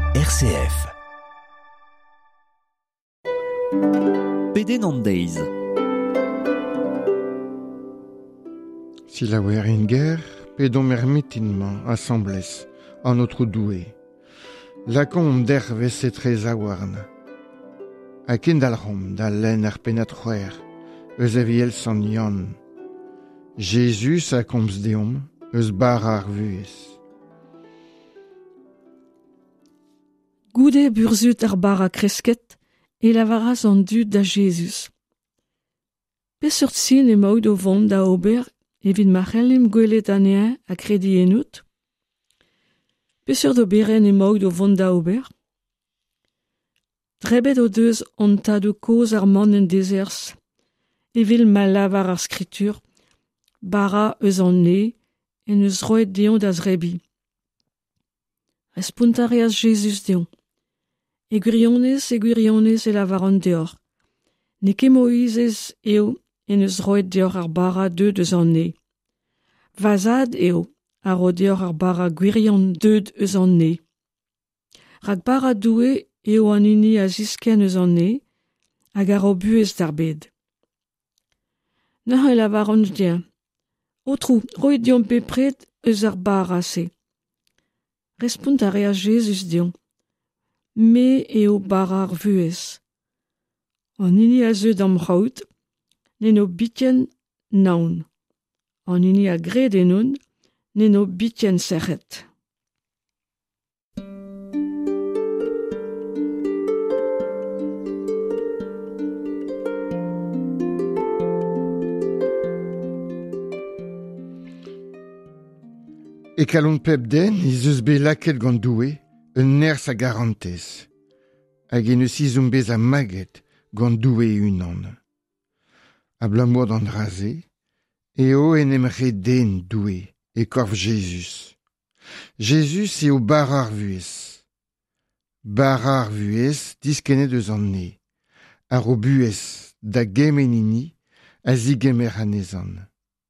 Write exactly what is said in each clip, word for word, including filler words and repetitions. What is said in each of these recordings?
R C F. Peden an deiz. Si la wer in guerre, pedon mermitinman assemblès an notre doué. La com d'ervez et trez a warn. A ken dal rom, dal len ar penatroer, eus aviel san yon. Jésus a komz deom, eus bar ar vuez. Goude burzut ar bar a kresket e lavaras an dud da Jésus. Peseurt sin e maout o vont da ober evit marc'hellim gwelet anea a kredi enout. Peseurt o beren e maout o vont da ober. Drebet o deus an tad o koz ar man en dezers evit ma lavar ar skritur bara eus an ne en eus roet deon da zrebi. Respontareas Jésus deon. E gwirionez e gwirionez e lavaran deor. Ne ket Moïsez eo en eus roet deor ar bara deud eus an ne. Vazad eo a ro deor ar bara gwirion deud eus an ne. Rak bara doue eo an hini a zisken eus an ne hag ar o buez d'ar bed. N'ar e lavaran dien. O trou, roet deon pepret eus ar bara se. Respontareas Jésus deon. Me eo bara ar vuez. An hini a zeu d'am c'haout, n'eno bitien naon. An hini a gred enon, n'eno bitien serret. E kalon pep den, iz eus bet laket gant doue, un ners a garantez. Hag en eus izoum bez a maget gant doue unan. A blamour d'an raze, eo en emre den doue e korf Jésus. Jésus eo bar ar vuez. Bar ar vuez diskenet eus an ne. Ar o buez da gemenini a zigemer anezan.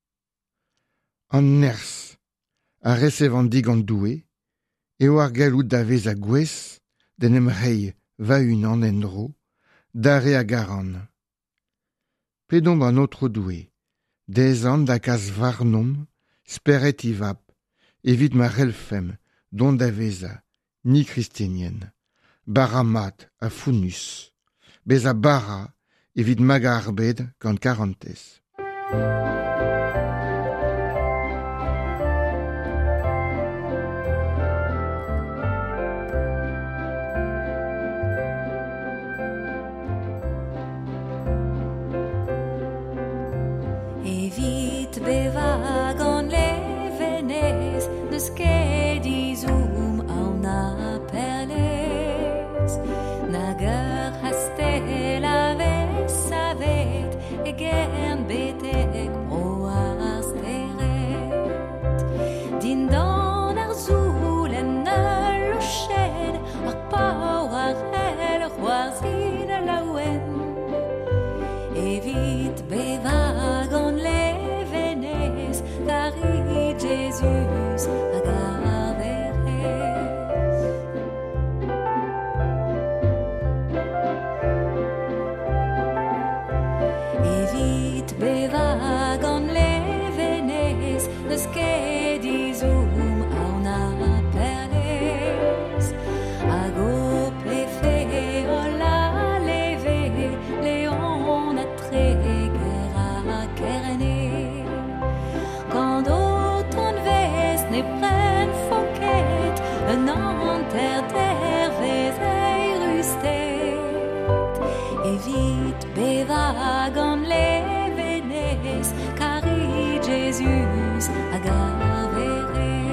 An ners a resevan digant doue, eo ar galout da vez a gwez, den emrei va unan en dro, dare a garan. Pedom an otro doue, dezan da kaz varnom, speret i vap, evit ma relfem, don da veza, ni kristinien, bara mat a founus, bez a bara, evit maga ar bed gant karantez. Evit beva gant levenez, neus ket izoum aon a perlez. Nag ur hastel a vez savet, e gern betek bro ar steret. Din dan ar zoul en ul o ched, ar paour ar el c'hoar zin laouen. Evit beva gant levenez, kari Jésus hag ar verez. Evit beva gant levenez, neus ket izoum aon a perlez. Hag o plefe ol a leve, leon a treger a kerne. Gant o ton vez ne pren foket, un anter d'ervez ei rustet. Evit beva gant levenez, kari Jésus hag ar verez.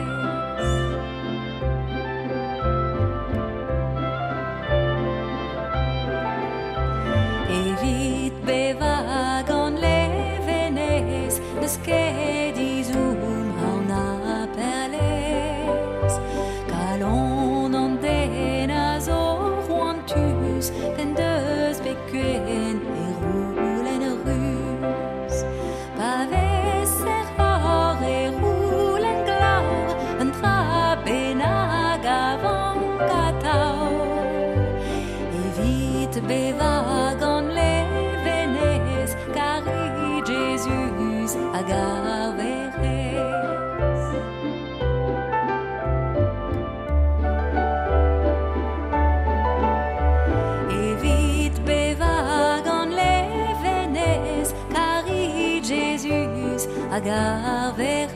Evit beva gant levenez, neus ket izoum aon a perlez. Kalon an den a zo roantus, den deus bekuen e roulen ru. bevagon levenes, cari Jesus agar veres. Evit bevagon levenes, cari Jesus agar veres.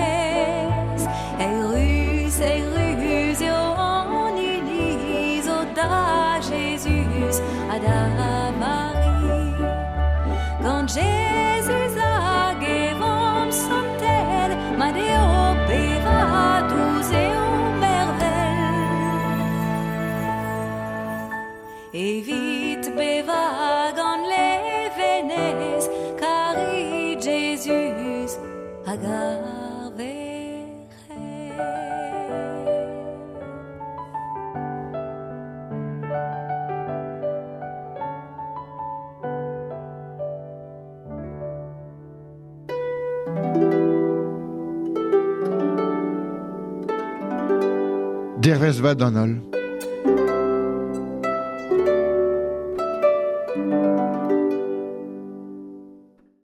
Eirus, eirus, yo en unis, o da Jesus, a da Marie. Quand Jésus a gevom santel, ma deo beva tous et o merveille. Evit bevagon levenes, cari Jesus agar veres. Derves va donol.